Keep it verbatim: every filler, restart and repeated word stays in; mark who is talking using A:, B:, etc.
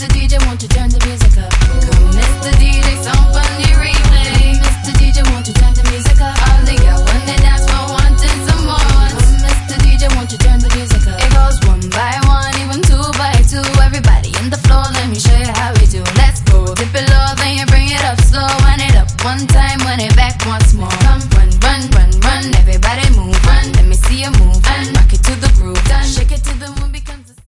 A: Mister D J, won't you turn the music up? Come, Mister D J, some funny replay. Mister D J, won't you turn the music up? All the girls when they dance for wanting some more. Come, Mister D J, won't you turn the music up? It goes one by one, even two by two. Everybody in the floor, let me show you how we do. Let's go, dip it low, then you bring it up slow. Wind it up one time, wind it back once more. Come, run, run, run, run, everybody move, run. Let me see you move, and rock it to the groove. Done, shake it to the moon because